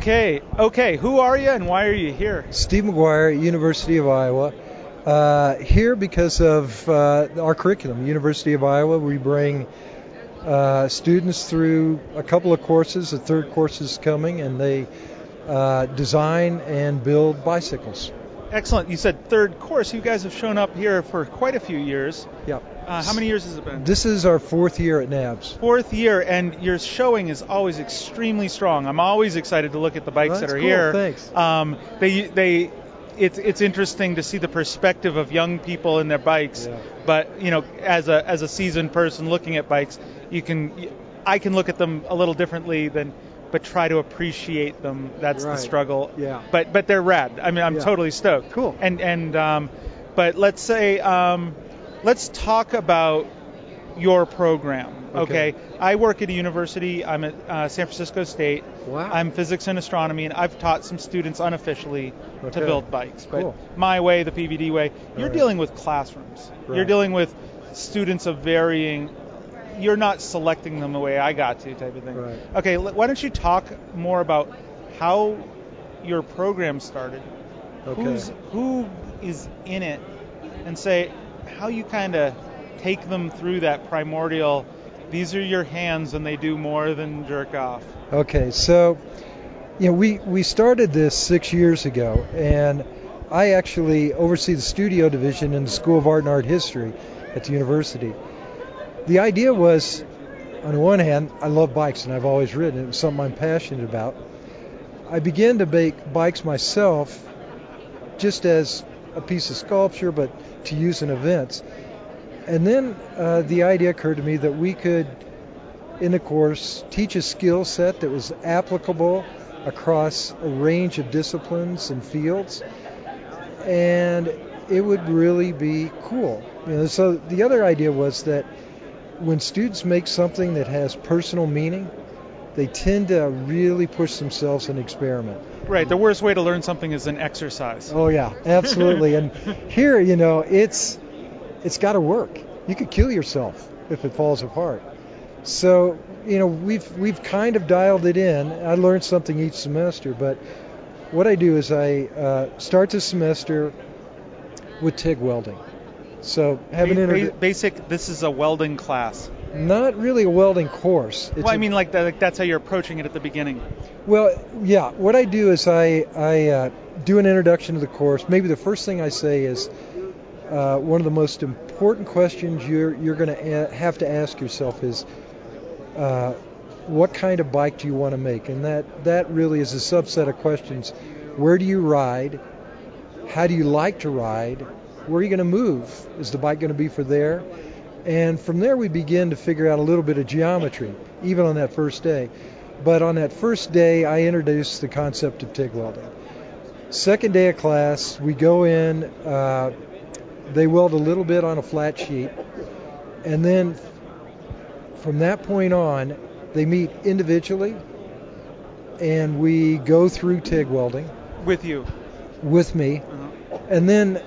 Okay. Who are you and why are you here? Steve McGuire, University of Iowa. Here because of our curriculum. University of Iowa, we bring students through a couple of courses. The third course is coming, and they design and build bicycles. Excellent. You said third course. You guys have shown up here for quite a few years. Yeah. How many years has it been? This is our fourth year at NABS. Fourth year, and your showing is always extremely strong. I'm always excited to look at the bikes that are cool. here. Thanks. It's interesting to see the perspective of young people and their bikes. Yeah. But as a seasoned person looking at bikes, I can look at them a little differently but try to appreciate them. That's right. The struggle. Yeah. But they're rad. I mean, I'm totally stoked. Cool. But let's say let's talk about your program. Okay. I work at a university. I'm at San Francisco State. Wow. I'm physics and astronomy, and I've taught some students unofficially to build bikes. But cool. My way, the PVD way, you're dealing with classrooms. Right. You're dealing with students of varying. You're not selecting them the way I got to, type of thing. Right. Okay, why don't you talk more about how your program started? Okay. Who is in it, and say how you kind of take them through that primordial. These are your hands, and they do more than jerk off. Okay, so we started this 6 years ago, and I actually oversee the studio division in the School of Art and Art History at the university. The idea was, on the one hand, I love bikes, and I've always ridden. It was something I'm passionate about. I began to make bikes myself, just as a piece of sculpture, but to use in events. And then the idea occurred to me that we could, in the course, teach a skill set that was applicable across a range of disciplines and fields, and it would really be cool. So the other idea was that when students make something that has personal meaning, they tend to really push themselves and experiment. Right. The worst way to learn something is an exercise. Oh yeah, absolutely. And here, it's got to work. You could kill yourself if it falls apart. So, we've kind of dialed it in. I learned something each semester, but what I do is I start the semester with TIG welding. So have basic. This is a welding class. Not really a welding course. That's how you're approaching it at the beginning. Well, yeah. What I do is I do an introduction to the course. Maybe the first thing I say is one of the most important questions you're going to have to ask yourself is what kind of bike do you want to make? And that really is a subset of questions. Where do you ride? How do you like to ride? Where are you going to move? Is the bike going to be for there? And from there we begin to figure out a little bit of geometry, even on that first day. But on that first day, I introduced the concept of TIG welding. Second day of class, we go in, they weld a little bit on a flat sheet, and then from that point on, they meet individually, and we go through TIG welding. With you? With me. Uh-huh. And then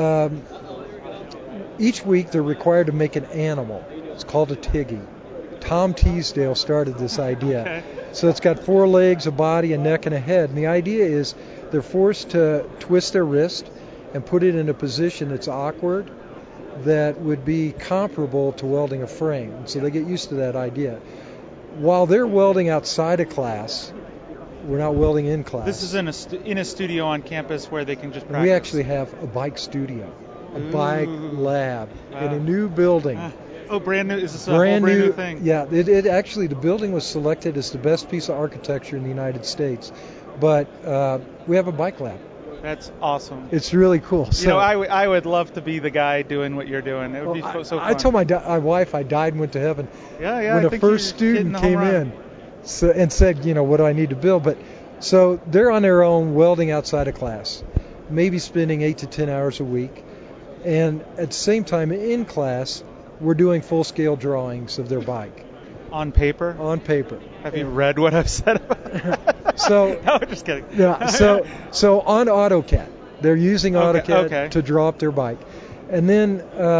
each week they're required to make an animal. It's called a Tiggy. Tom Teasdale started this idea. Okay. So it's got 4 legs, a body, a neck, and a head. And the idea is they're forced to twist their wrist and put it in a position that's awkward that would be comparable to welding a frame. And so they get used to that idea. While they're welding outside of class, we're not welding in class. This is in a studio on campus where they can just practice. We actually have a bike studio, a bike lab in a new building. Brand new? Is this a brand new thing? Yeah, it actually, the building was selected as the best piece of architecture in the United States. But we have a bike lab. That's awesome. It's really cool. So, I would love to be the guy doing what you're doing. It would be so fun. I told my wife I died and went to heaven when the first student came in and said, what do I need to build? But so they're on their own welding outside of class, maybe spending 8 to 10 hours a week. And at the same time in class, we're doing full-scale drawings of their bike. On paper? On paper. Have you read what I've said about that? So, no, just kidding. Yeah, so on AutoCAD. They're using AutoCAD to draw up their bike. And then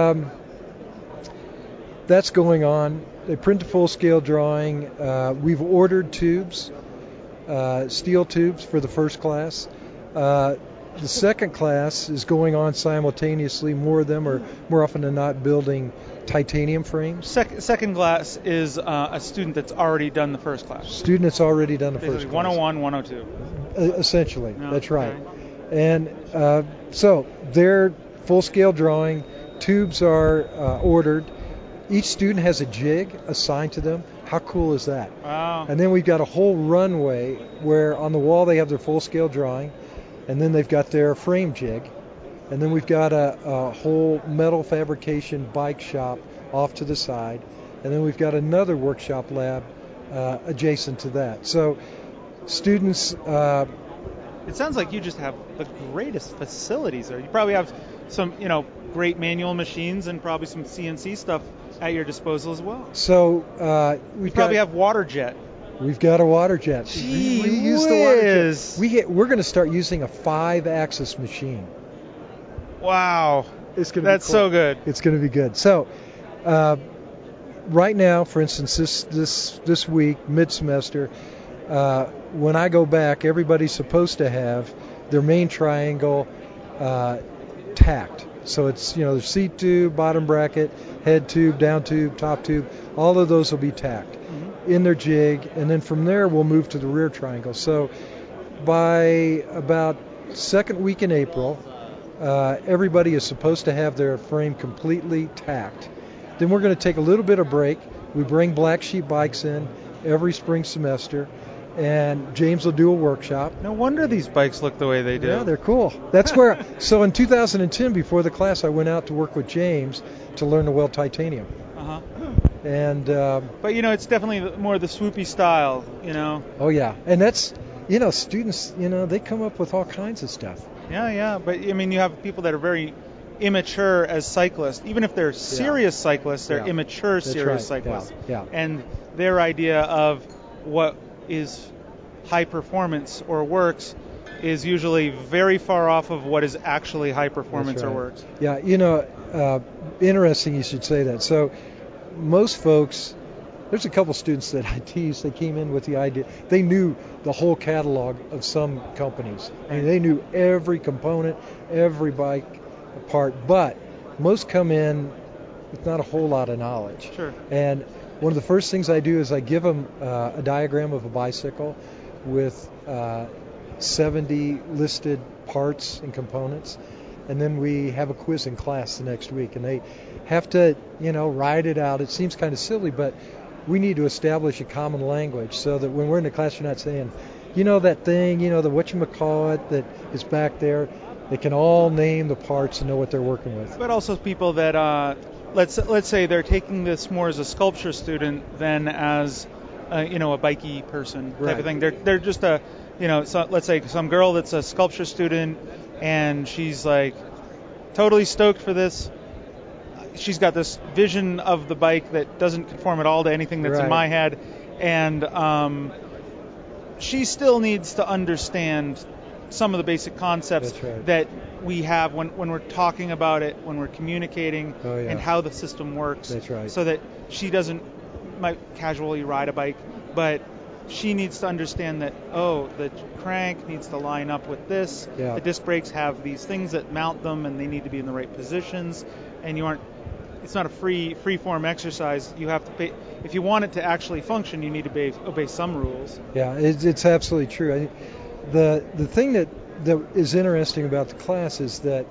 that's going on. They print a full-scale drawing. We've ordered tubes. steel tubes for the first class. The second class is going on simultaneously. More of them are more often than not building titanium frames. Second class is a student that's already done the first class. Student that's already done the first class. 101, 102. Essentially, No, that's right. okay. And so they're full-scale drawing. Tubes are ordered. Each student has a jig assigned to them. How cool is that? Wow. And then we've got a whole runway where on the wall they have their full-scale drawing, and then they've got their frame jig, and then we've got a whole metal fabrication bike shop off to the side, and then we've got another workshop lab adjacent to that. So students... It sounds like you just have the greatest facilities there. You probably have some, great manual machines and probably some CNC stuff at your disposal as well. So we probably have water jet. We've got a water jet. Gee we use the water jet. We're going to start using a 5-axis machine. Wow. It's going to That's be cool. So good. It's going to be good. So right now, for instance, this week, mid-semester, when I go back, everybody's supposed to have their main triangle tacked. So it's, the seat tube, bottom bracket, head tube, down tube, top tube, all of those will be tacked in their jig, and then from there we'll move to the rear triangle. So by about second week in April, everybody is supposed to have their frame completely tacked. Then we're going to take a little bit of break. We bring Black Sheep bikes in every spring semester, and James will do a workshop. No wonder these bikes look the way they do. Yeah, they're cool. That's where. So in 2010, before the class, I went out to work with James to learn to weld titanium. Uh-huh. And but it's definitely more the swoopy style, Oh yeah, and that's students, they come up with all kinds of stuff. Yeah. But you have people that are very immature as cyclists. Even if they're serious cyclists, they're immature serious cyclists. Yeah. And their idea of what is high performance or works is usually very far off of what is actually high performance or works. Yeah, interesting you should say that. So most folks, there's a couple students that I tease, they came in with the idea, they knew the whole catalog of some companies. I mean, they knew every component, every bike part, but most come in with not a whole lot of knowledge. Sure. And one of the first things I do is I give them a diagram of a bicycle with 70 listed parts and components, and then we have a quiz in class the next week, and they have to, write it out. It seems kind of silly, but we need to establish a common language so that when we're in the class, you're not saying, that thing, the whatchamacallit that is back there. They can all name the parts and know what they're working with. But also people that, let's say they're taking this more as a sculpture student than as, a bikey person type of thing. They're just let's say some girl that's a sculpture student and she's like totally stoked for this. She's got this vision of the bike that doesn't conform at all to anything that's in my head, and she still needs to understand some of the basic concepts that we have when we're talking about it, when we're communicating, and how the system works. That's right. So that she might casually ride a bike, but she needs to understand that, the crank needs to line up with this. Yeah. The disc brakes have these things that mount them, and they need to be in the right positions. And it's not a free form exercise. You have to pay. If you want it to actually function, you need to obey some rules. Yeah, it's absolutely true. The thing that is interesting about the class is that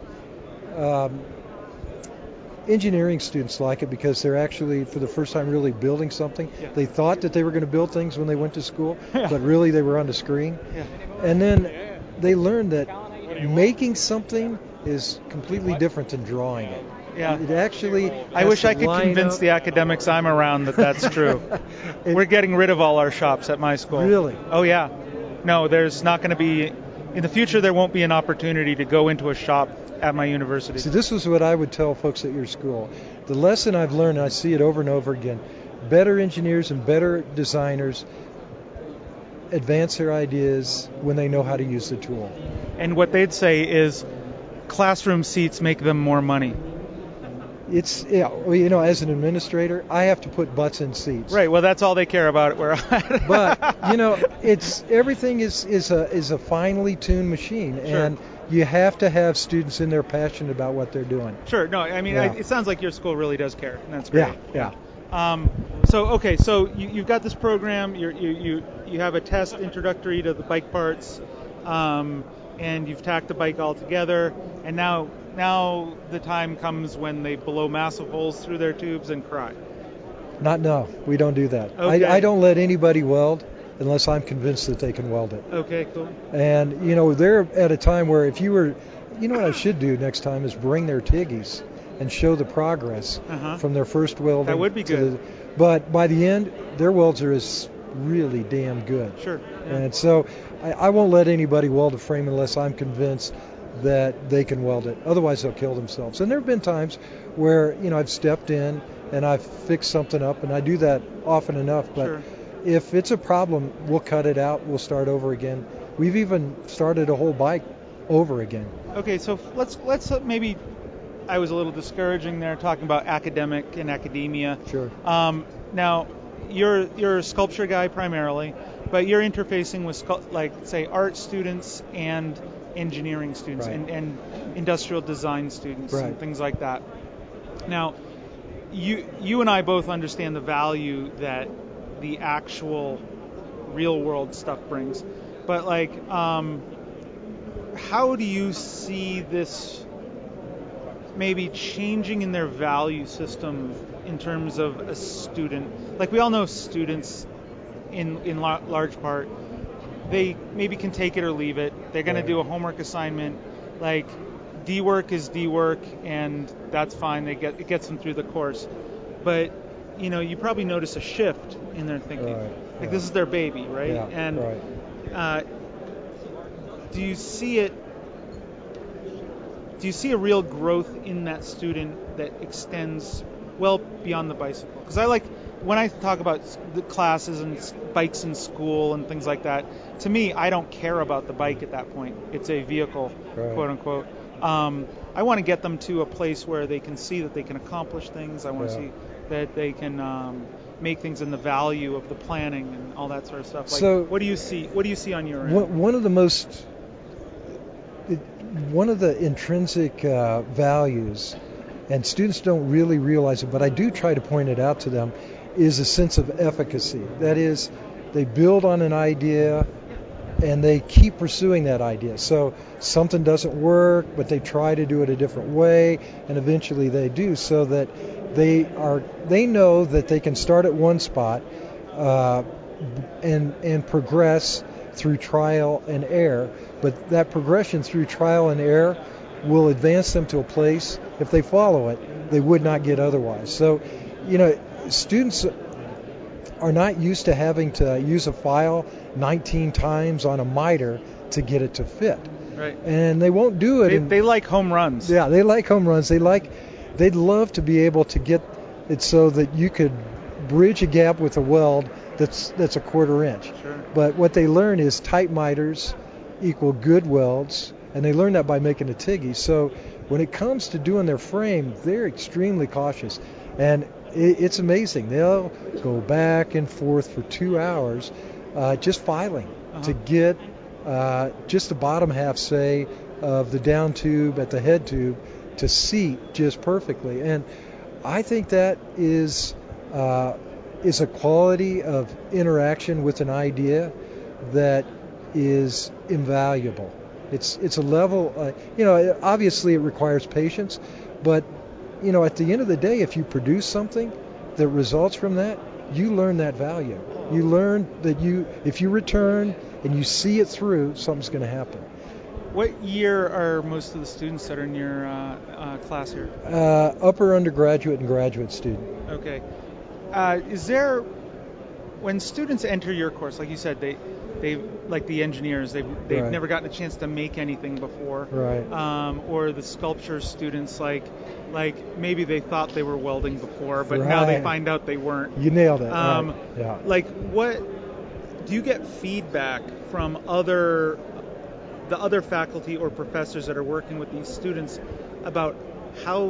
engineering students like it because they're actually, for the first time, really building something. Yeah. They thought that they were going to build things when they went to school, but really they were on the screen. Yeah. And then they learned that making something is completely different than drawing it. Yeah. It actually. I wish I could convince the academics I'm around that that's true. We're getting rid of all our shops at my school. Really? Oh yeah. No, there's not going to be. In the future, there won't be an opportunity to go into a shop at my university. See, this is what I would tell folks at your school. The lesson I've learned, and I see it over and over again, better engineers and better designers advance their ideas when they know how to use the tool. And what they'd say is classroom seats make them more money. It's, you know, as an administrator, I have to put butts in seats. Right. Well, that's all they care about where. But you know, it's everything is a finely tuned machine, Sure. and you have to have students in there passionate about what they're doing. Sure. No, I mean, Yeah. it sounds like your school really does care, and that's great. Yeah. So you've got this program. You have a test introductory to the bike parts, and you've tacked the bike all together, and now the time comes when they blow massive holes through their tubes and cry. No, we don't do that. Okay. I don't let anybody weld unless I'm convinced that they can weld it. Okay, cool. And you know, they're at a time where if you were, you know what I should do next time is bring their Tiggies and show the progress from their first welding. That would be good. But by the end, their welds are is really damn good. Sure. Yeah. And so I won't let anybody weld a frame unless I'm convinced that they can weld it. Otherwise, they'll kill themselves. And there have been times where, you know, I've stepped in and I've fixed something up, and I do that often enough. But Sure. if it's a problem, we'll cut it out. We'll start over again. We've even started a whole bike over again. Okay, so let's maybe. I was a little discouraging there, talking about academic and academia. Sure. Now, you're a sculpture guy primarily, but you're interfacing with say art students and engineering students, Right. and industrial design students, Right. and things like that. Now, you and I both understand the value that the actual real world stuff brings, but how do you see this maybe changing in their value system in terms of a student? Like, we all know students in large part, they maybe can take it or leave it. They're going to do a homework assignment. Like, D work is D work, and that's fine. It gets them through the course. But you know, you probably notice a shift in their thinking. Right. This is their baby, right? Yeah. And right. do you see it? Do you see a real growth in that student that extends well beyond the bicycle? Because when I talk about the classes and bikes in school and things like that, to me, I don't care about the bike at that point. It's a vehicle, Right. quote unquote. I want to get them to a place where they can see that they can accomplish things. I want to see that they can make things in the value of the planning and all that sort of stuff. Like, So, what do you see on your end? One of the intrinsic values, and students don't really realize it, but I do try to point it out to them, is a sense of efficacy. That is, they build on an idea and they keep pursuing that idea. So something doesn't work, but they try to do it a different way, and eventually they do, so that they know that they can start at one spot and progress through trial and error. But that progression through trial and error will advance them to a place, if they follow it, they would not get otherwise. So, you know, students are not used to having to use a file 19 times on a miter to get it to fit. Right. And they won't do it. They like home runs. Yeah, they like home runs. They'd love to be able to get it so that you could bridge a gap with a weld that's a quarter inch. Sure. But what they learn is tight miters equal good welds, and they learn that by making a Tiggy. So when it comes to doing their frame, they're extremely cautious. And it's amazing. They'll go back and forth for 2 hours just filing to get just the bottom half, say, of the down tube at the head tube to seat just perfectly. And I think that is a quality of interaction with an idea that is invaluable. It's a level, obviously it requires patience, but, at the end of the day, if you produce something that results from that, you learn that value. You learn that if you return and you see it through, something's going to happen. What year are most of the students that are in your class here? Upper undergraduate and graduate student. Okay. Is there, when students enter your course, like you said, they like the engineers, they've Right. never gotten a chance to make anything before, Right. Or the sculpture students, like maybe they thought they were welding before, but now they Right. find out they weren't. You nailed it. Right. Yeah. Like, what do you get feedback from the other faculty or professors that are working with these students about how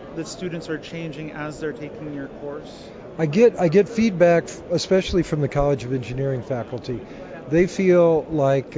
the students are changing as they're taking your course? I get feedback, especially from the College of Engineering faculty. They feel like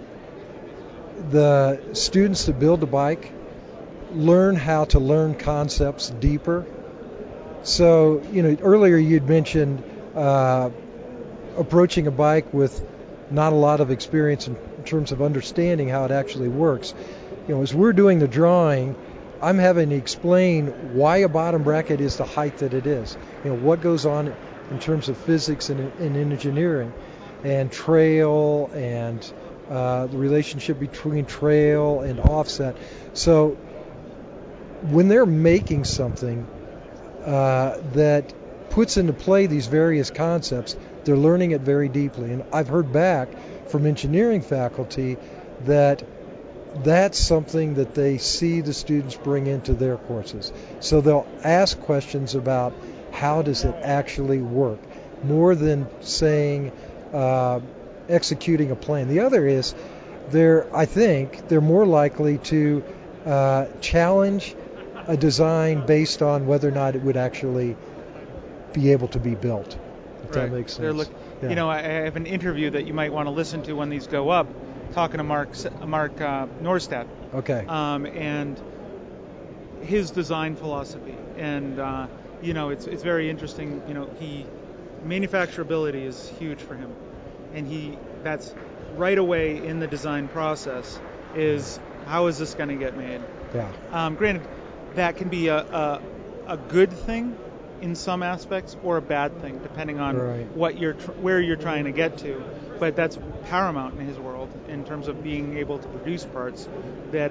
the students that build the bike learn how to learn concepts deeper. So, earlier you'd mentioned approaching a bike with not a lot of experience in terms of understanding how it actually works. As we're doing the drawing, I'm having to explain why a bottom bracket is the height that it is. What goes on in terms of physics and engineering, and trail, and the relationship between trail and offset. So when they're making something that puts into play these various concepts, they're learning it very deeply. And I've heard back from engineering faculty that that's something that they see the students bring into their courses. So they'll ask questions about how does it actually work, more than saying executing a plan. The other is I think they're more likely to challenge a design based on whether or not it would actually be able to be built, if that makes sense. I have an interview that you might want to listen to when these go up, talking to Mark Norstad. Okay. And his design philosophy, and it's very interesting. Manufacturability is huge for him, and that's right away in the design process is how is this going to get made? Yeah. Granted, that can be a good thing in some aspects or a bad thing depending on where you're trying to get to, but that's paramount in his world in terms of being able to produce parts that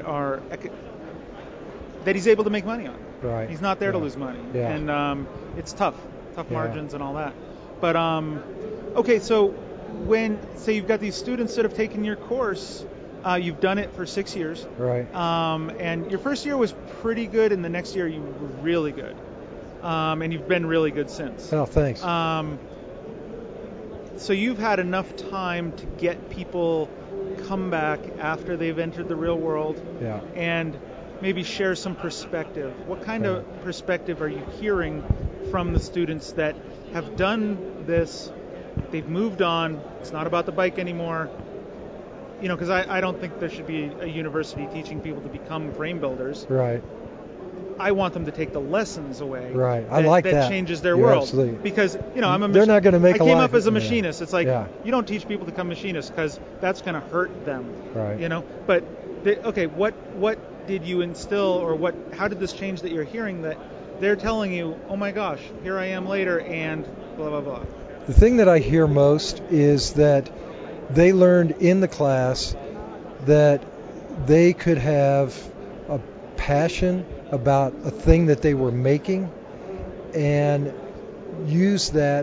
he's able to make money on. Right. He's not there to lose money. Yeah. And it's tough margins and all that. But okay, so say you've got these students that have taken your course, you've done it for 6 years. Right. And your first year was pretty good, and the next year you were really good. And you've been really good since. Oh, thanks. So you've had enough time to get people come back after they've entered the real world, and maybe share some perspective. What kind of perspective are you hearing from the students that have done this? They've moved on. It's not about the bike anymore. Because I don't think there should be a university teaching people to become frame builders. Right. I want them to take the lessons away. Right. I like that. That changes their world. Absolutely. Because, I'm a They're not going to make I a came life. up as a machinist. It's like, you don't teach people to become machinists because that's going to hurt them. Right. But, what did you instill, or how did this change that you're hearing that they're telling you, oh my gosh, here I am later and blah, blah, blah? The thing that I hear most is that they learned in the class that they could have a passion about a thing that they were making and use that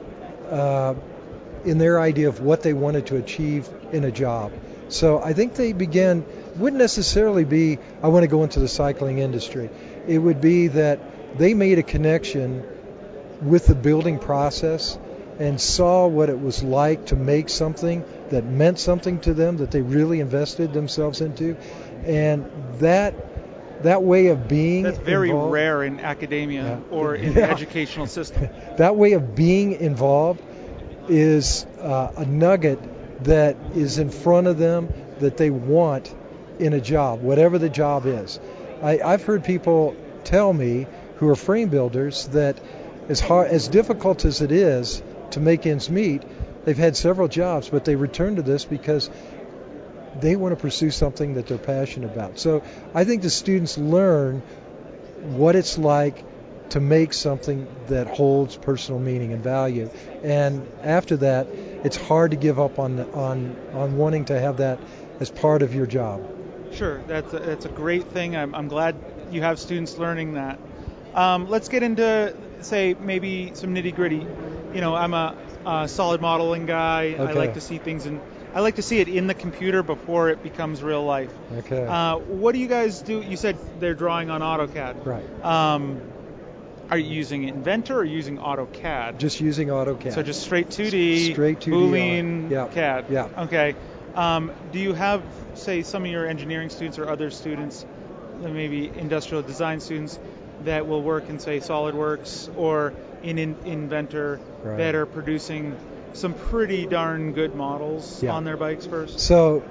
in their idea of what they wanted to achieve in a job. So I think they wouldn't necessarily be, I want to go into the cycling industry. It would be that they made a connection with the building process and saw what it was like to make something that meant something to them, that they really invested themselves into. And that way of being that's very involved, rare in academia or in the educational system. That way of being involved is a nugget that is in front of them that they want in a job, whatever the job is. I've heard people tell me who are frame builders that as difficult as it is to make ends meet, they've had several jobs, but they return to this because they want to pursue something that they're passionate about. So I think the students learn what it's like to make something that holds personal meaning and value. And after that, it's hard to give up on wanting to have that as part of your job. Sure, that's a great thing. I'm glad you have students learning that. Let's get into, say, maybe some nitty-gritty. I'm a solid modeling guy. Okay. I like to see things I like to see it in the computer before it becomes real life. Okay. What do you guys do? You said they're drawing on AutoCAD. Right. Are you using Inventor or using AutoCAD? Just using AutoCAD. So just straight 2D, straight 2D Boolean CAD. Yeah. Okay. Do you have, say, some of your engineering students or other students, maybe industrial design students, that will work in, say, SolidWorks or in Inventor that are producing some pretty darn good models on their bikes first? So,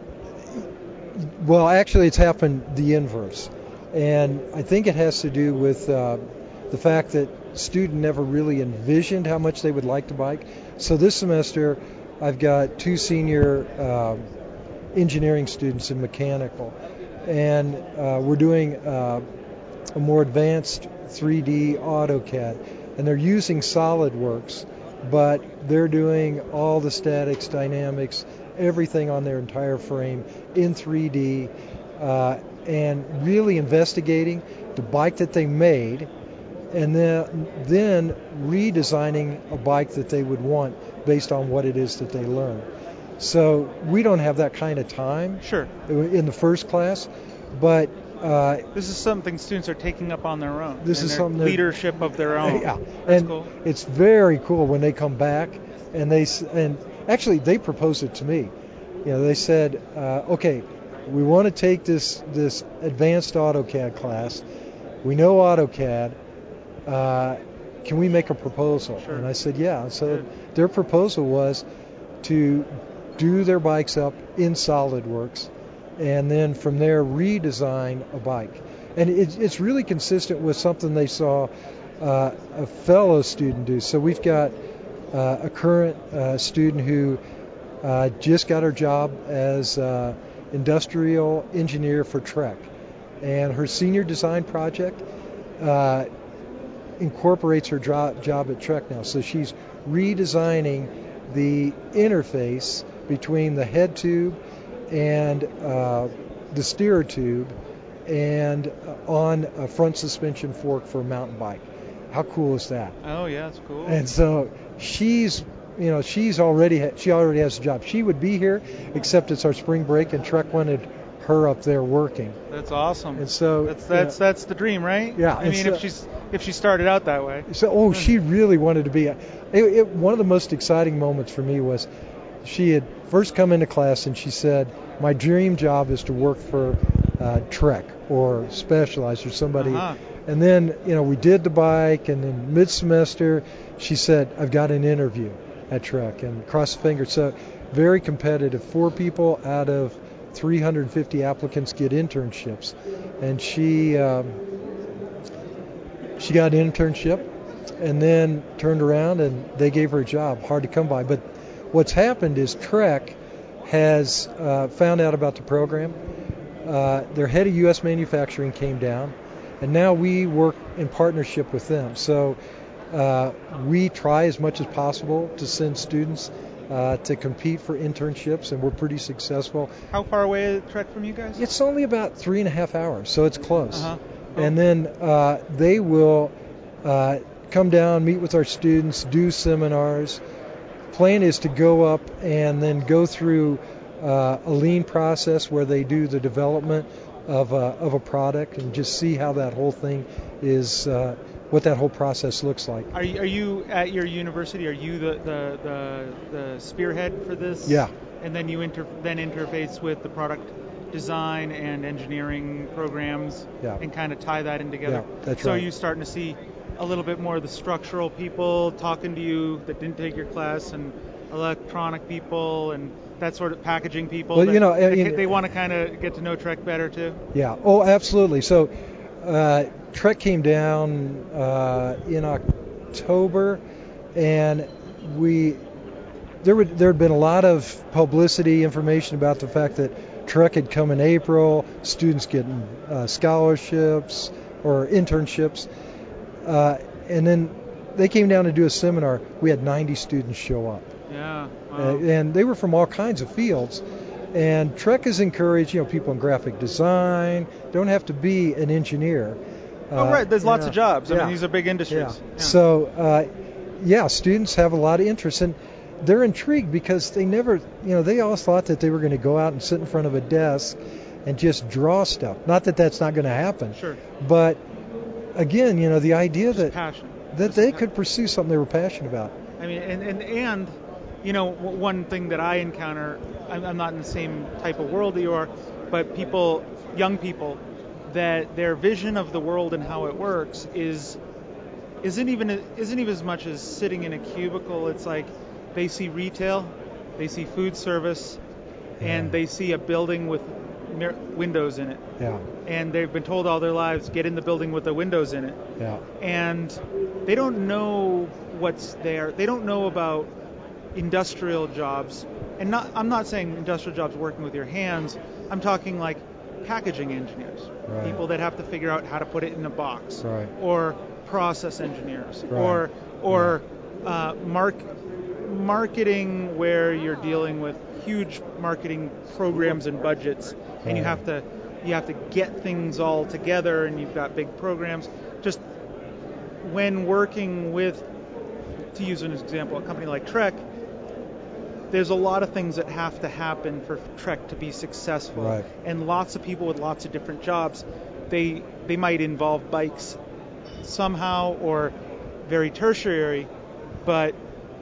well, actually, it's happened the inverse. And I think it has to do with the fact that student never really envisioned how much they would like to bike. So this semester, I've got 2 senior engineering students in mechanical, and we're doing a more advanced 3D AutoCAD, and they're using SolidWorks, but they're doing all the statics, dynamics, everything on their entire frame in 3D, and really investigating the bike that they made, and then redesigning a bike that they would want based on what it is that they learn. So we don't have that kind of time in the first class, but this is something students are taking up on their own. This is something leadership of their own. Yeah, that's and cool. It's very cool when they come back and actually they proposed it to me. They said, okay, we want to take this advanced AutoCAD class. We know AutoCAD. Can we make a proposal? Sure. And I said, yeah. So their proposal was to do their bikes up in SolidWorks, and then from there redesign a bike. And it's really consistent with something they saw a fellow student do. So we've got a current student who just got her job as industrial engineer for Trek, and her senior design project incorporates her job at Trek now. So she's redesigning the interface between the head tube and the steerer tube, and on a front suspension fork for a mountain bike. How cool is that? Oh yeah, that's cool. And so she already has a job. She would be here, except it's our spring break, and Trek wanted her up there working. That's awesome. And so that's the dream, right? Yeah. I mean, if she started out that way. So she really wanted to be. One of the most exciting moments for me was she had first come into class and she said, "My dream job is to work for Trek or Specialized or somebody." And then we did the bike, and then mid-semester she said, "I've got an interview at Trek," and cross the fingers. So very competitive. 4 people out of 350 applicants get internships, and she got an internship, and then turned around and they gave her a job. Hard to come by. But what's happened is Trek has found out about the program. Their head of U.S. manufacturing came down, and now we work in partnership with them. So we try as much as possible to send students to compete for internships, and we're pretty successful. How far away is Trek from you guys? It's only about 3.5 hours, so it's close. Oh. And then they will come down, meet with our students, do seminars. Plan is to go up and then go through a lean process where they do the development of a product and just see how that whole thing is, what that whole process looks like. Are you at your university? Are you the spearhead for this? Yeah. And then you interface with the product design and engineering programs, and kind of tie that in together. Yeah, that's so right. are you starting to see a little bit more of the structural people talking to you that didn't take your class, and electronic people and that sort of packaging people? Well, they want to kind of get to know Trek better too. Yeah. Oh, absolutely. So Trek came down in October, and there had been a lot of publicity, information about the fact that Trek had come in April, students getting scholarships or internships, and then they came down to do a seminar. We had 90 students show up. Yeah. Wow. And they were from all kinds of fields. And Trek has encouraged, people in graphic design, don't have to be an engineer. Right. There's lots of jobs. I mean, these are big industries. Yeah. So, students have a lot of interest, and they're intrigued because they never, they always thought that they were going to go out and sit in front of a desk and just draw stuff. Not that that's not going to happen. Sure. But again, the idea just that passion. That they could pursue something they were passionate about. I mean, and one thing that I encounter, I'm not in the same type of world that you are, but young people that their vision of the world and how it works isn't even as much as sitting in a cubicle. It's like they see retail, they see food service, and they see a building with windows in it. Yeah. And they've been told all their lives, get in the building with the windows in it. Yeah. And they don't know what's there. They don't know about industrial jobs. And I'm not saying industrial jobs working with your hands. I'm talking like packaging engineers, right. people that have to figure out how to put it in a box, right. or process engineers, right. or marketing, where you're dealing with huge marketing programs and budgets, and you have to get things all together, and you've got big programs. Just when working with, to use an example, a company like Trek, there's a lot of things that have to happen for Trek to be successful, right. and lots of people with lots of different jobs. They might involve bikes somehow, or very tertiary, but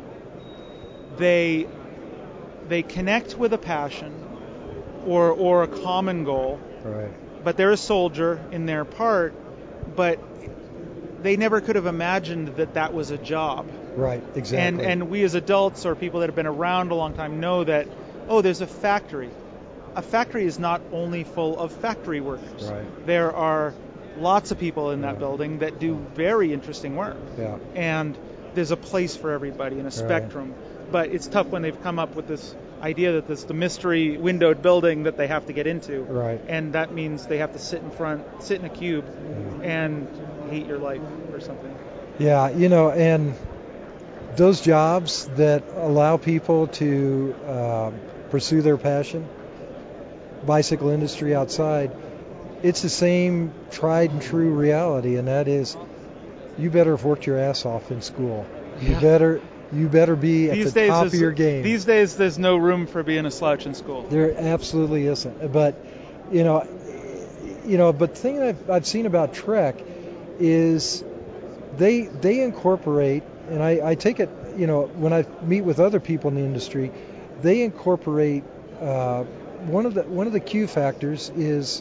they connect with a passion or a common goal. Right. But they're a soldier in their part, but they never could have imagined that was a job. Right, exactly. And we as adults, or people that have been around a long time, know that, there's a factory. A factory is not only full of factory workers. Right. There are lots of people in that building that do very interesting work. Yeah. And there's a place for everybody in a spectrum. But it's tough when they've come up with this idea that there's the mystery windowed building that they have to get into. Right. And that means they have to sit in a cube and hate your life or something. Yeah, and those jobs that allow people to pursue their passion, bicycle industry outside, it's the same tried and true reality, and that is, you better have worked your ass off in school. Yeah. You better be at the top of your game. These days, there's no room for being a slouch in school. There absolutely isn't. But but the thing that I've seen about Trek is they incorporate, and I take it, when I meet with other people in the industry, they incorporate one of the Q factors is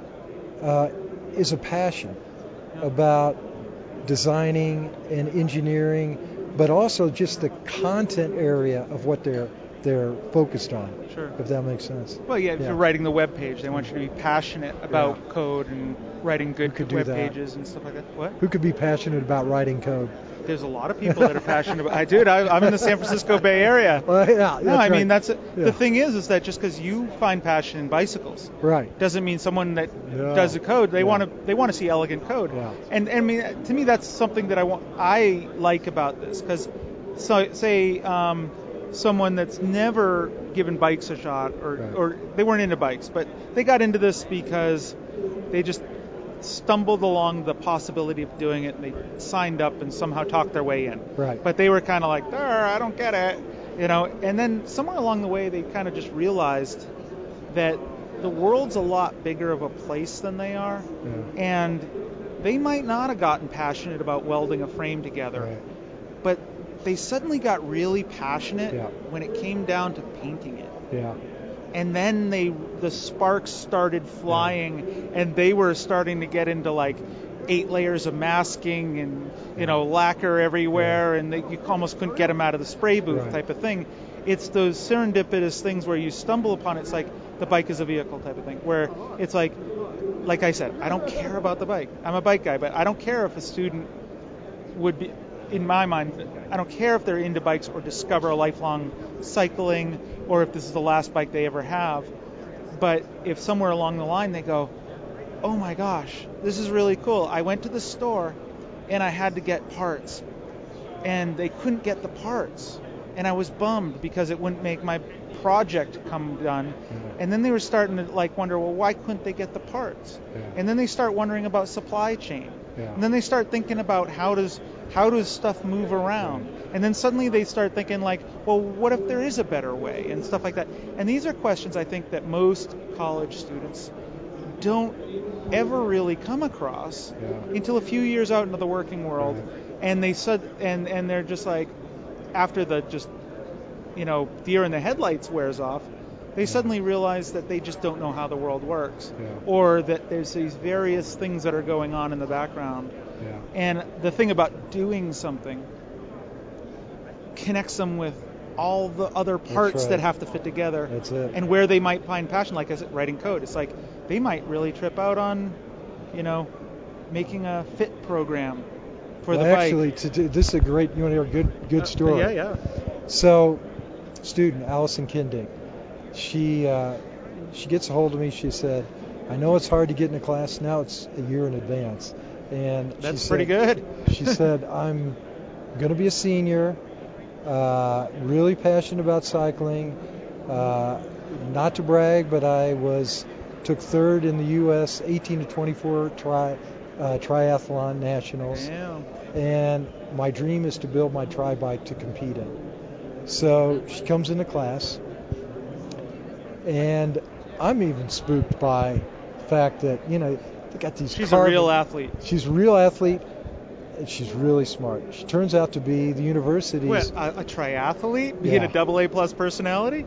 a passion about designing and engineering, but also just the content area of what they're focused on. Sure. If that makes sense. Well, if you're writing the web page, they want you to be passionate about code and writing good web pages and stuff like that. What? Who could be passionate about writing code? There's a lot of people that are passionate about. I'm in the San Francisco Bay Area. Well, yeah. No, I mean the thing is that just because you find passion in bicycles, right, doesn't mean someone that does the code they want to see elegant code. Yeah. And I mean, to me, that's something that I like about this, because say someone that's never given bikes a shot, or they weren't into bikes, but they got into this because they just stumbled along the possibility of doing it, and they signed up and somehow talked their way in. Right. But they were kind of like, I don't get it, And then somewhere along the way, they kind of just realized that the world's a lot bigger of a place than they are, and they might not have gotten passionate about welding a frame together, but they suddenly got really passionate when it came down to painting it. Yeah. And then the sparks started flying, and they were starting to get into like 8 layers of masking and lacquer everywhere, and you almost couldn't get them out of the spray booth type of thing. It's those serendipitous things where you stumble upon it. It's like the bike is a vehicle type of thing, where it's like I said, I don't care about the bike. I'm a bike guy, but I don't care if a student would be, in my mind, I don't care if they're into bikes or discover a lifelong cycling, or if this is the last bike they ever have. But if somewhere along the line they go, oh my gosh, this is really cool. I went to the store and I had to get parts, and they couldn't get the parts, and I was bummed because it wouldn't make my project come done. And then they were starting to wonder, well, why couldn't they get the parts? And then they start wondering about supply chain. And then they start thinking about how does stuff move around? And then suddenly they start thinking well, what if there is a better way, and stuff like that. And these are questions I think that most college students don't ever really come across until a few years out into the working world. And they said, and they're just after the deer in the headlights wears off, they suddenly realize that they just don't know how the world works, Yeah. or that there's these various things that are going on in the background. Yeah. And the thing about doing something connects them with all the other parts right. that have to fit together. That's it. And where they might find passion, like as writing code. It's like they might really trip out on, making a fit program for the bike. Actually, this is a great. You want to hear a good story? Yeah. So, student Allison Kindig, she gets a hold of me. She said, "I know it's hard to get into class now. It's a year in advance." And that's pretty good. She said, "I'm going to be a senior. Really passionate about cycling. Not to brag, but I took third in the U.S. 18 to 24 triathlon nationals. Damn. And my dream is to build my tri bike to compete in." So she comes into class, and I'm even spooked by the fact that they got these. She's a real athlete. She's a real athlete. And she's really smart. She turns out to be the university's... What, a triathlete? Being a AA+ personality?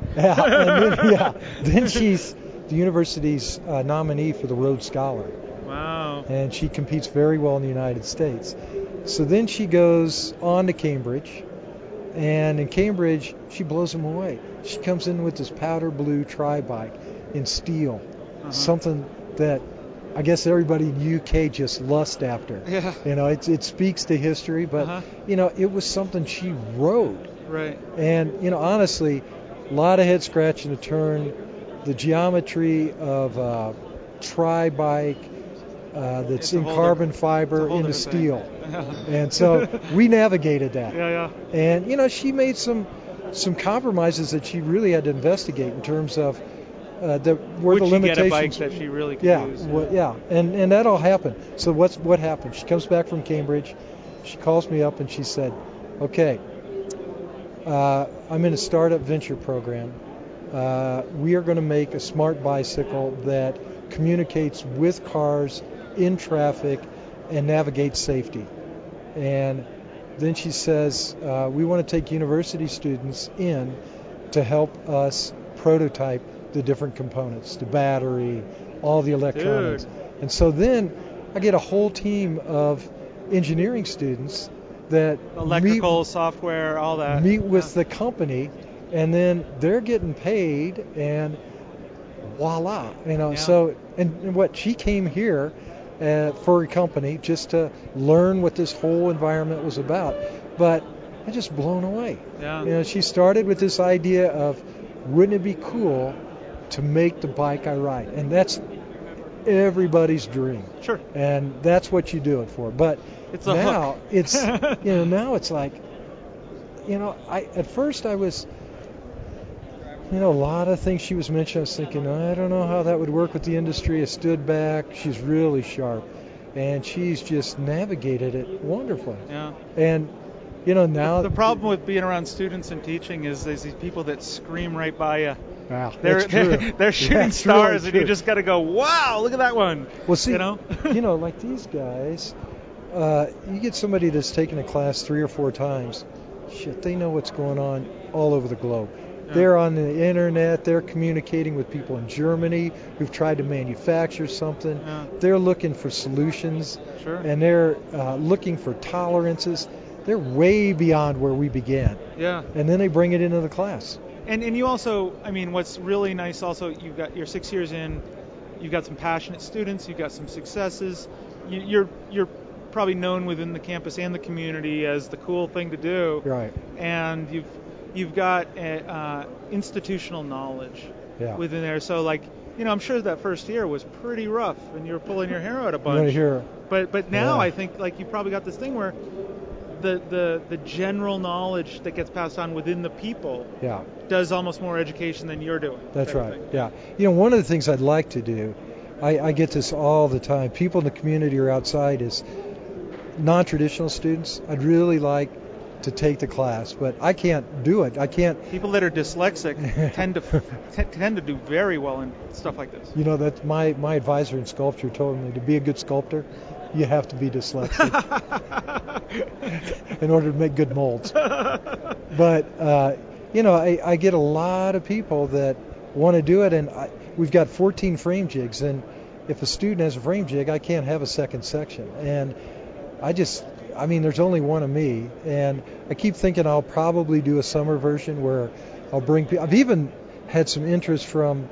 Yeah. Then she's the university's nominee for the Rhodes Scholar. Wow. And she competes very well in the United States. So then she goes on to Cambridge. And in Cambridge, she blows them away. She comes in with this powder blue tri-bike in steel. Something that I guess everybody in the UK just lust after. Yeah. It speaks to history, but it was something she rode. Right. And honestly, a lot of head scratching to turn. The geometry of a tri-bike that's in carbon fiber into steel. And so we navigated that. Yeah. And she made some compromises that she really had to investigate in terms of Would the limitations. Would she get a bike that she really could use? And that all happened. So what happened? She comes back from Cambridge. She calls me up and she said, "Okay, I'm in a startup venture program. We are going to make a smart bicycle that communicates with cars in traffic and navigates safety." And then she says, "We want to take university students in to help us prototype the different components, the battery, all the electronics." Dude. And so then I get a whole team of engineering students that electrical, software, all that. Meet with the company, and then they're getting paid, and voila, So and what she came here for a company just to learn what this whole environment was about, but I'm just blown away. Yeah. She started with this idea of, wouldn't it be cool to make the bike I ride? And that's everybody's dream. Sure. And that's what you do it for. But it's a now hook. It's now it's like, at first I was, a lot of things she was mentioning, I was thinking, I don't know how that would work with the industry. I stood back. She's really sharp, and she's just navigated it wonderfully. Yeah. And now the problem with being around students and teaching is there's these people that scream right by you. Wow, they're shooting stars, and you just got to go, wow, look at that one. Well, see, like these guys, you get somebody that's taken a class 3 or 4 times. Shit, they know what's going on all over the globe. Yeah. They're on the internet. They're communicating with people in Germany who've tried to manufacture something. Yeah. They're looking for solutions. Sure. And they're looking for tolerances. They're way beyond where we began. Yeah. And then they bring it into the class. And you also, what's really nice also, you've got your 6 years in, you've got some passionate students, you've got some successes. You're probably known within the campus and the community as the cool thing to do. Right. And you've got institutional knowledge within there. So I'm sure that first year was pretty rough, and you were pulling your hair out a bunch. Right here. But now I think you've probably got this thing where the general knowledge that gets passed on within the people does almost more education than you're doing. That's right. Yeah. One of the things I'd like to do, I get this all the time. People in the community or outside is non-traditional students. I'd really like to take the class, but I can't do it. I can't. People that are dyslexic tend to do very well in stuff like this. That's my advisor in sculpture told me to be a good sculptor, you have to be dyslexic in order to make good molds. But I get a lot of people that want to do it. And we've got 14 frame jigs, and if a student has a frame jig, I can't have a second section. And there's only one of me, and I keep thinking I'll probably do a summer version where I'll bring people. I've even had some interest from,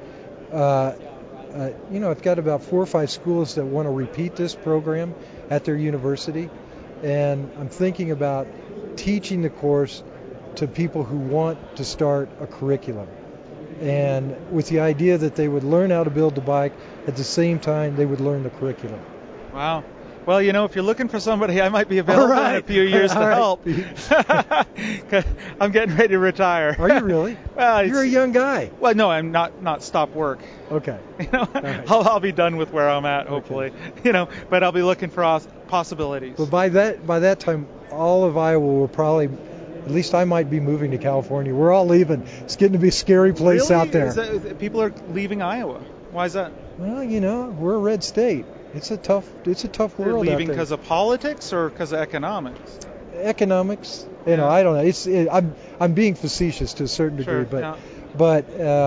I've got about 4 or 5 schools that want to repeat this program at their university, and I'm thinking about teaching the course to people who want to start a curriculum, and with the idea that they would learn how to build the bike at the same time they would learn the curriculum. Wow. Well, if you're looking for somebody, I might be available in a few years to help. I'm getting ready to retire. Are you really? Well, you're a young guy. Well, no, I'm not stop work. Okay. Right. I'll be done with where I'm at, hopefully. Okay. But I'll be looking for possibilities. But by that time, all of Iowa will probably, at least I might be moving to California. We're all leaving. It's getting to be a scary place really? out there. People are leaving Iowa. Why is that? Well, we're a red state. It's a tough world They're leaving out there. because of politics or because of economics? Economics. I don't know. I'm being facetious to a certain degree, sure, but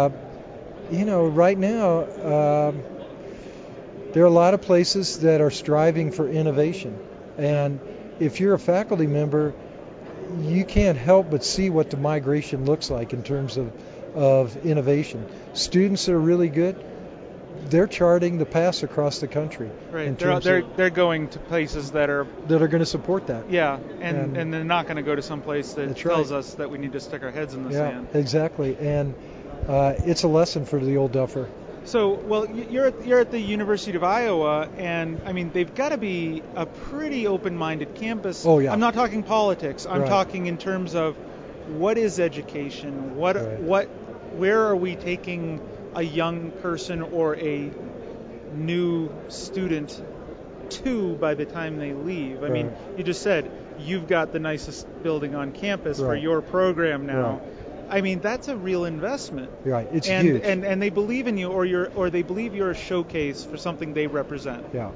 right now there are a lot of places that are striving for innovation, and if you're a faculty member, you can't help but see what the migration looks like in terms of innovation. Students that are really good, they're charting the paths across the country. Right. They're going to places that are going to support that. Yeah, and they're not going to go to some place that tells us that we need to stick our heads in the sand. Exactly. And it's a lesson for the old duffer. So, well, you're at the University of Iowa, and they've got to be a pretty open-minded campus. Oh yeah. I'm not talking politics. I'm talking in terms of what is education. Where are we taking a young person or a new student to by the time they leave? I mean, you just said you've got the nicest building on campus for your program now. That's a real investment. Right, it's huge. And they believe in you, or they believe you're a showcase for something they represent. Yeah.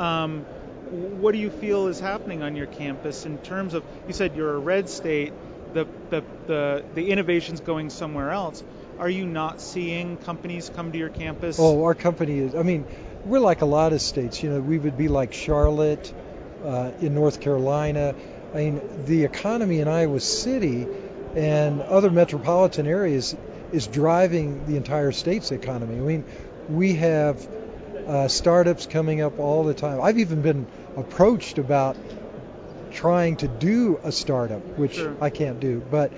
What do you feel is happening on your campus in terms of, you said you're a red state, the innovation's going somewhere else. Are you not seeing companies come to your campus? Oh, our company is. We're like a lot of states. We would be like Charlotte in North Carolina. The economy in Iowa City and other metropolitan areas is driving the entire state's economy. We have startups coming up all the time. I've even been approached about trying to do a startup, which I can't do. But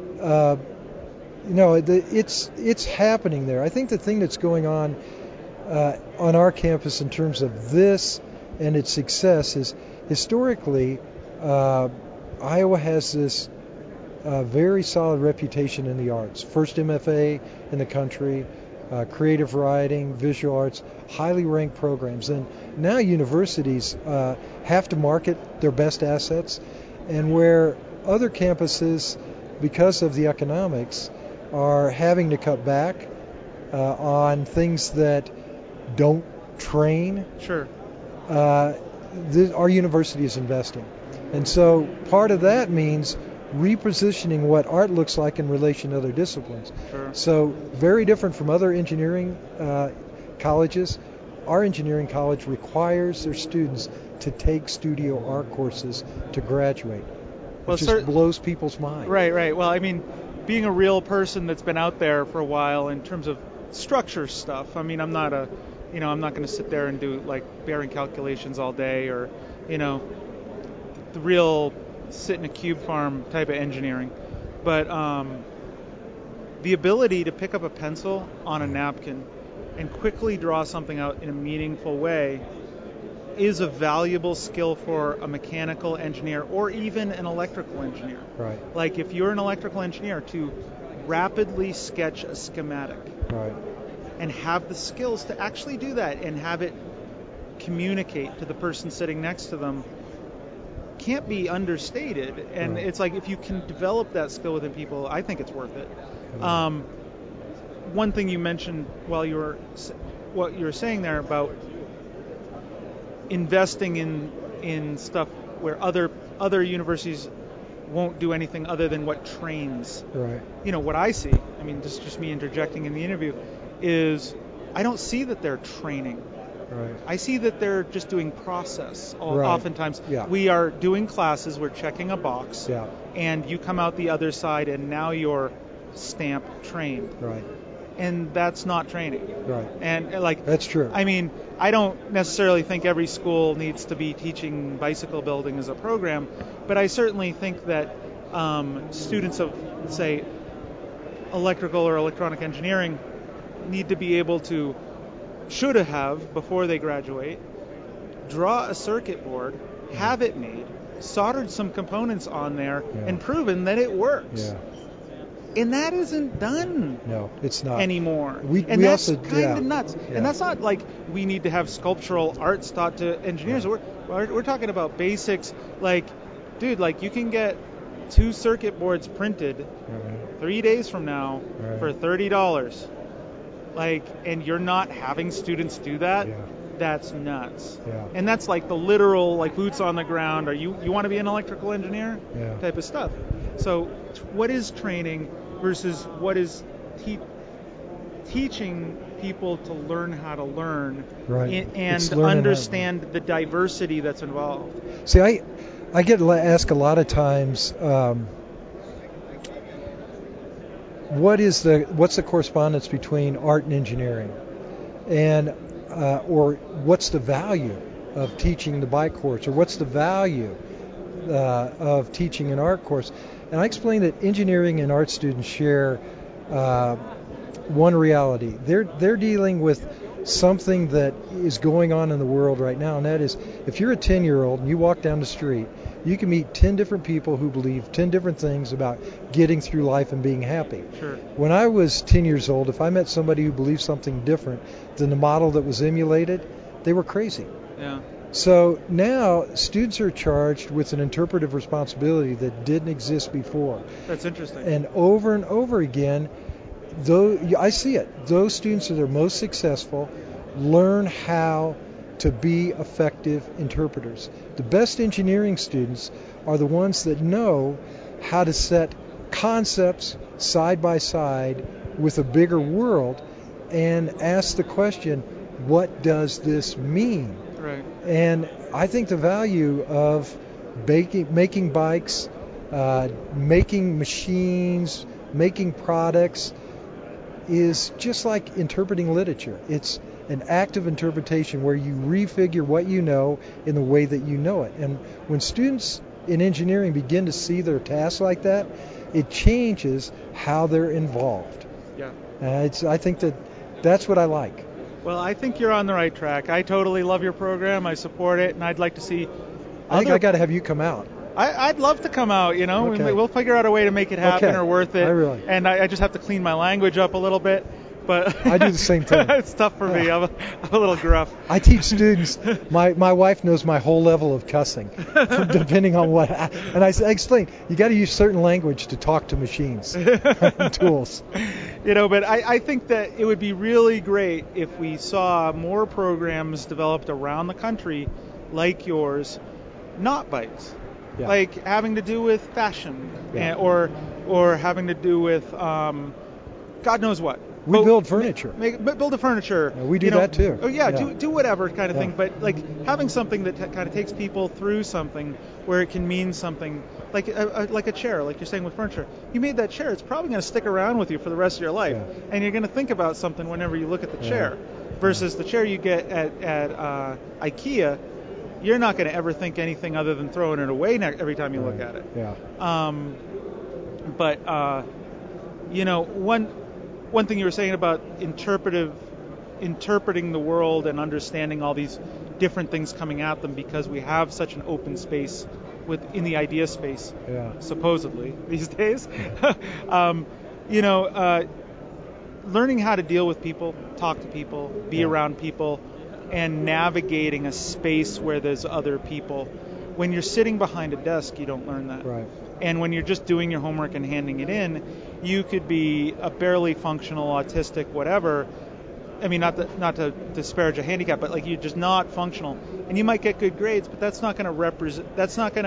it's happening there. I think the thing that's going on our campus in terms of this and its success is historically Iowa has this very solid reputation in the arts. First MFA in the country, creative writing, visual arts, highly ranked programs. And now universities have to market their best assets, and where other campuses, because of the economics, are having to cut back on things that don't train. Sure. Our university is investing. And so part of that means repositioning what art looks like in relation to other disciplines. Sure. So very different from other engineering colleges. Our engineering college requires their students to take studio art courses to graduate. It just blows people's minds. Right. Well, being a real person that's been out there for a while in terms of structure stuff, I'm not going to sit there and do like bearing calculations all day, or the real sit in a cube farm type of engineering. But the ability to pick up a pencil on a napkin and quickly draw something out in a meaningful way is a valuable skill for a mechanical engineer or even an electrical engineer. Right. Like if you're an electrical engineer, to rapidly sketch a schematic. Right. And have the skills to actually do that and have it communicate to the person sitting next to them can't be understated. And it's like, if you can develop that skill within people, I think it's worth it. One thing you mentioned while you were saying there about investing in stuff where other universities won't do anything other than what trains. Right. What I see, I mean, this is just me interjecting in the interview, is I don't see that they're training. Right. I see that they're just doing process. Right. Oftentimes, Yeah. we are doing classes, we're checking a box, Yeah. and you come out the other side, and now you're stamp trained. Right. And that's not training. Right. And that's true. I mean, I don't necessarily think every school needs to be teaching bicycle building as a program, but I certainly think that students of, say, electrical or electronic engineering need to be able to, should have, before they graduate, draw a circuit board, have it made, soldered some components on there, and proven that it works. Yeah. And that isn't done. No, it's not anymore. We that's also, kind of nuts. Yeah. And that's not like we need to have sculptural arts taught to engineers. Yeah. We're talking about basics. Like, dude, like you can get 2 circuit boards printed 3 days from now for $30. Like, and you're not having students do that. Yeah. That's nuts. Yeah. And that's like the literal, like, boots on the ground. Are you want to be an electrical engineer? Yeah. Type of stuff. So what is training versus what is teaching people to learn how to learn, right. and understand the diversity that's involved? See, I get asked a lot of times, what's the correspondence between art and engineering, and or what's the value of teaching the bike course, or what's the value of teaching an art course? And I explain that engineering and art students share one reality. They're dealing with something that is going on in the world right now, and that is, if you're a 10-year-old and you walk down the street, you can meet 10 different people who believe 10 different things about getting through life and being happy. Sure. When I was 10 years old, if I met somebody who believed something different than the model that was emulated, they were crazy. Yeah. So now students are charged with an interpretive responsibility that didn't exist before. That's interesting. And over again, though I see it, those students that are most successful learn how to be effective interpreters. The best engineering students are the ones that know how to set concepts side by side with a bigger world and ask the question, what does this mean? Right. And I think the value of making bikes, making machines, making products is just like interpreting literature. It's an active interpretation where you refigure what you know in the way that you know it. And when students in engineering begin to see their tasks like that, it changes how they're involved. Yeah. I think that's what I like. Well, I think you're on the right track. I totally love your program. I support it, and I'd like to see. I think I got to have you come out. I'd love to come out. Okay. We'll figure out a way to make it happen or worth it. And I just have to clean my language up a little bit. But I do the same thing. It's tough for me. I'm a little gruff. I teach students. My wife knows my whole level of cussing, depending on what. And I explain, you got to use certain language to talk to machines and tools. But I think that it would be really great if we saw more programs developed around the country like yours, not bikes, like having to do with fashion, or having to do with God knows what. We build furniture. Build a furniture. Yeah, we do that too. Oh yeah, do whatever kind of thing. But like having something that kind of takes people through something where it can mean something, like a chair, like you're saying with furniture. You made that chair. It's probably going to stick around with you for the rest of your life, and you're going to think about something whenever you look at the chair. Versus the chair you get at IKEA, you're not going to ever think anything other than throwing it away every time you look at it. Yeah. But one thing you were saying about interpreting the world and understanding all these different things coming at them, because we have such an open space in the idea space, supposedly these days. Learning how to deal with people, talk to people, be around people, and navigating a space where there's other people. When you're sitting behind a desk, you don't learn that. Right. And when you're just doing your homework and handing it in, you could be a barely functional, autistic, whatever. I mean, not to disparage a handicap, but like you're just not functional, and you might get good grades, but that's not going to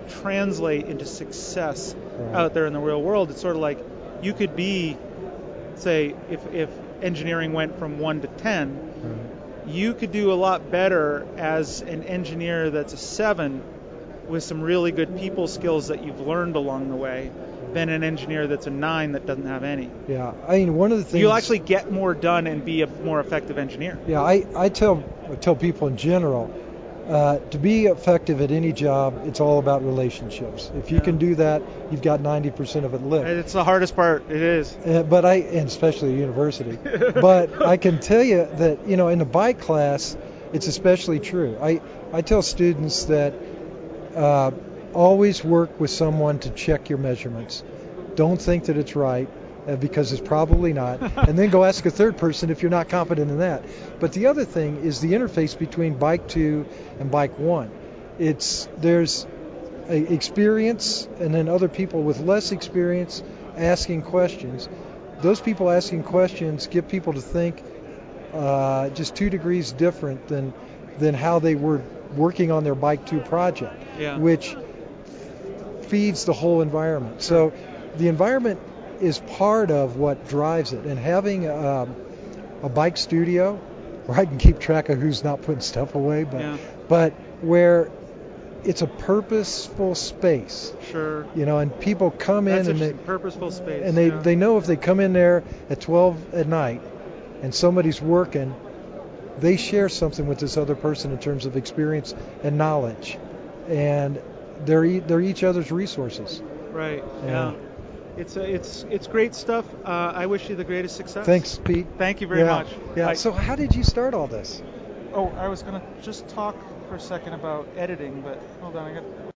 translate into success Right. out there in the real world. It's sort of like you could be, say, if engineering went from 1 to 10, Right. you could do a lot better as an engineer that's a 7 with some really good people skills that you've learned along the way than an engineer that's a 9 that doesn't have any. Yeah, I mean, one of the things You'll actually get more done and be a more effective engineer. Yeah, I tell people in general, to be effective at any job, it's all about relationships. If you can do that, you've got 90% of it licked. It's the hardest part. It is. And especially at university. But I can tell you that, in the bike class, it's especially true. I tell students that always work with someone to check your measurements. Don't think that it's right, because it's probably not, and then go ask a third person if you're not confident in that. But the other thing is the interface between Bike 2 and Bike 1. There's a experience, and then other people with less experience asking questions. Those people asking questions get people to think just 2 degrees different than how they were working on their Bike 2 project, which feeds the whole environment. So the environment is part of what drives it, and having a bike studio where I can keep track of who's not putting stuff away, but where it's a purposeful space. Sure. And people come in and purposeful space. And they know if they come in there at 12 at night and somebody's working, they share something with this other person in terms of experience and knowledge, and they're each other's resources. Right. Yeah. It's great stuff. I wish you the greatest success. Thanks, Pete. Thank you very much. Yeah. So how did you start all this? Oh, I was gonna just talk for a second about editing, but hold on, I got